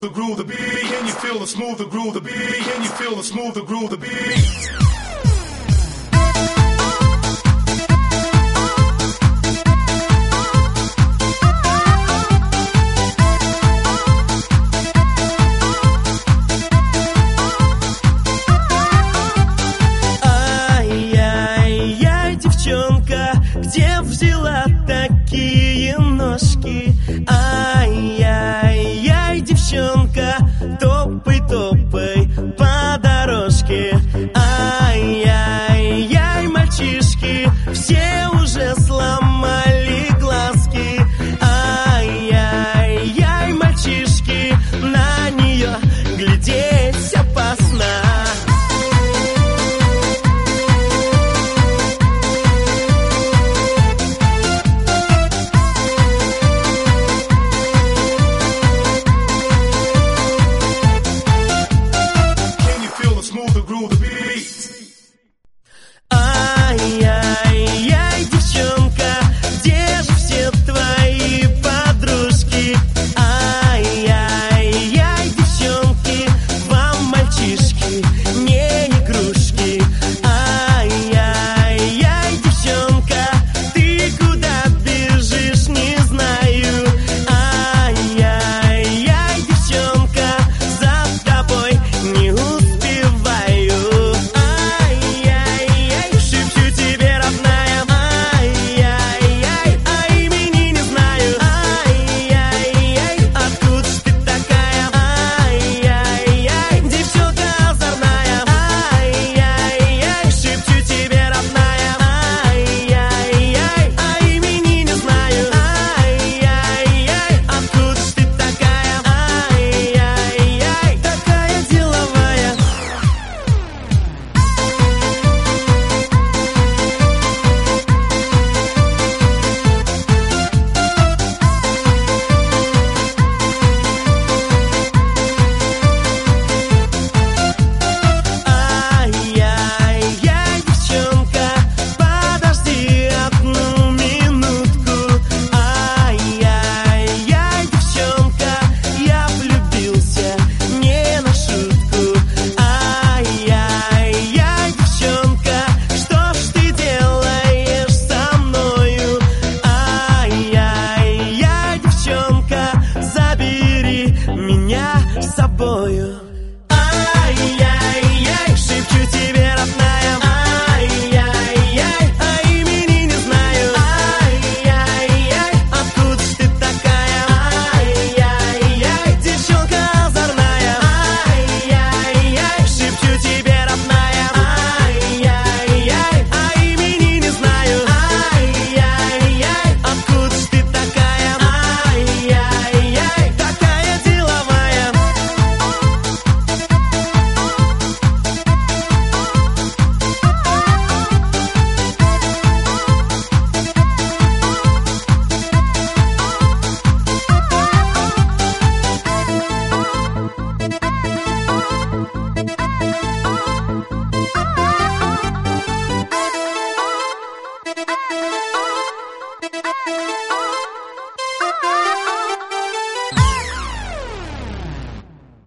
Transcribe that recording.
The groove, the beat, and you feel the smooth, the groove, the beat, and you feel the smooth, the groove, the beat. Где взяла такие ножки? Ай-яй-яй, девчонка, топай-топай по дорожке. Ай-яй-яй, мальчишки, все уже сломали глазки. Ай-яй-яй, мальчишки, на нее глядеть опасно. Ай-яй-яй, девчонка, где же все твои подружки? Ай-яй-яй, девчонки, вам мальчишки не игрушки. Ай-яй-яй, девчонка, ты куда бежишь, не знаю. Ай-яй-яй, девчонка, за тобой не успеваю. Забери меня с собою.